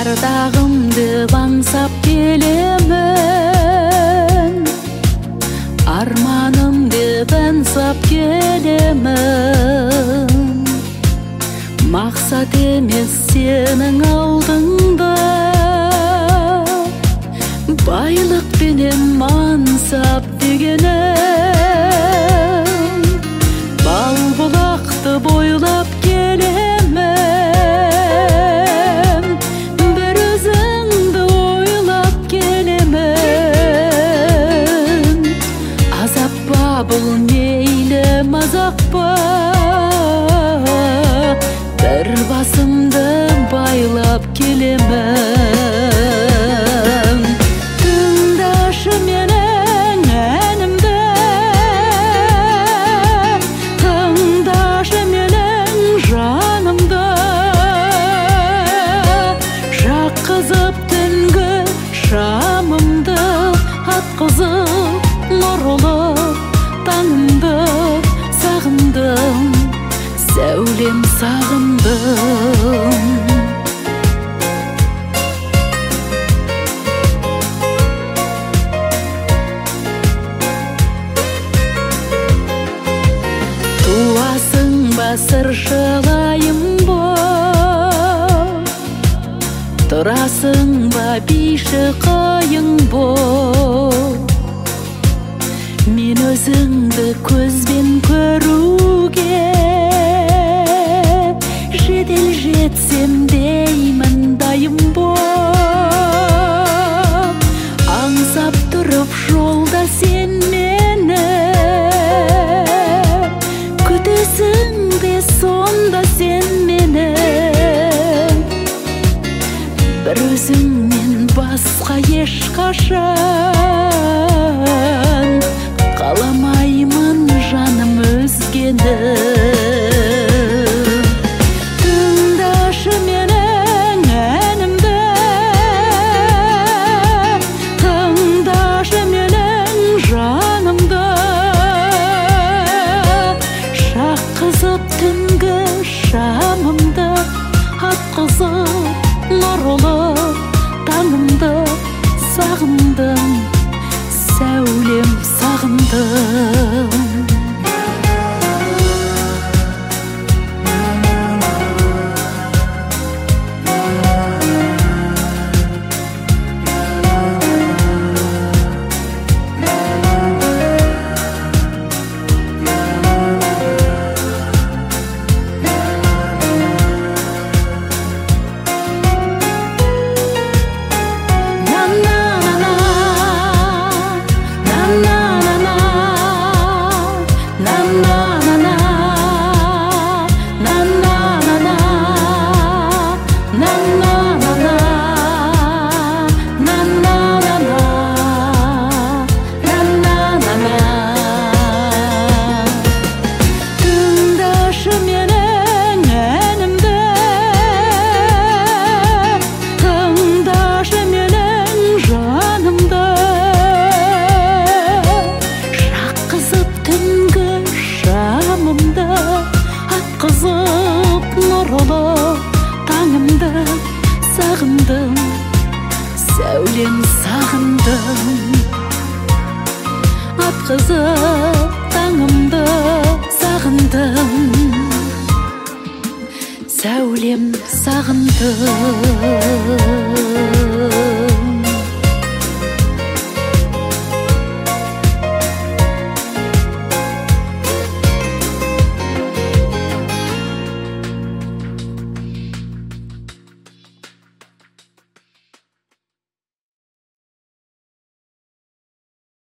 ардағымды аңсап келемін, арманымды аңсап келемін. Мақсат емес сенің алдыңда, байлықпенен мансап дегенім. Бал бұлақты бойлап келемін, бір өзіңді ойлап келемін. Азап па бұл мейлі мазақ па, бір басымды байлап келемін. Тыңдашы менің әнімді, тыңдашы менің жанымды. Жаққызып түнгі шамымды, атқызып нұрлы таңымды. Сағындым, сәулем сағындым. Туасың ба сыршылайым боп, тұрасың ба биші қайың боп. Мен өзіңді көзбен көруге жедел жетсем деймін дайым боп. Аңсап тұрып жолда сен мені, күтесің бе сонда сен мені. Бір өзіңнен басқа ешқашан қаламаймын жаным өзгені. Тыңдашы менің әнімді, тыңдашы менің жанымды. Жаққызып түнгі шамымды, атқызып нұрлы таңымды. Сағындым, сәулем сағындым. Атқызып нұрлы таңымды. Сағындым, сәулем сағындым. Атқызып таңымды. Сағындым, сәулем сағындым.